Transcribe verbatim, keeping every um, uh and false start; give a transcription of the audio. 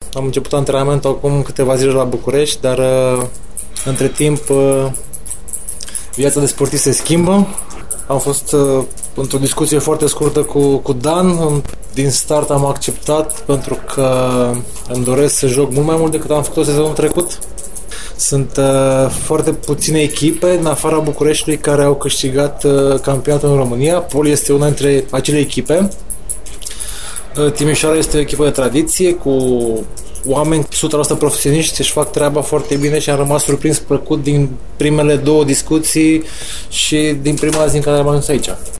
am început antrenamentul acum câteva zile la București, dar uh, între timp uh, viața de sportist se schimbă. Am fost uh, într-o discuție foarte scurtă cu, cu Dan. Din start am acceptat pentru că îmi doresc să joc mult mai mult decât am făcut sezonul trecut. Sunt uh, foarte puține echipe în afara Bucureștiului care au câștigat uh, campionatul în România. Poli este una dintre acele echipe. Uh, Timișoara este o echipă de tradiție cu oameni o sută la sută profesioniști, își fac treaba foarte bine și am rămas surprins plăcut din primele două discuții și din prima zi în care am ajuns aici.